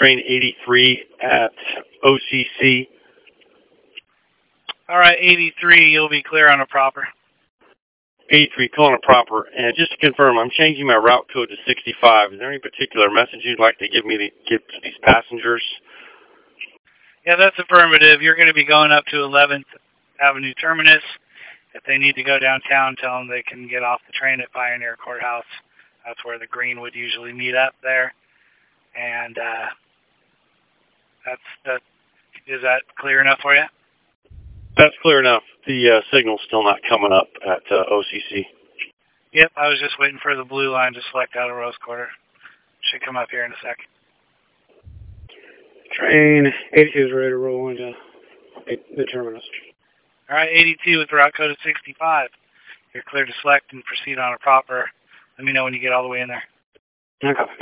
train 83 at OCC. All right, 83, you'll be clear on a proper. 83, calling a proper. And just to confirm, I'm changing my route code to 65. Is there any particular message you'd like to give to these passengers? Yeah, that's affirmative. You're going to be going up to 11th Avenue Terminus. If they need to go downtown, tell them they can get off the train at Pioneer Courthouse. That's where the green would usually meet up there. And is that clear enough for you? That's clear enough. The signal's still not coming up at OCC. Yep, I was just waiting for the blue line to select out of Rose Quarter. Should come up here in a sec. Train 82 is ready to roll into the terminus. All right, 82 with route code of 65. You're clear to select and proceed on a proper. Let me know when you get all the way in there. Okay.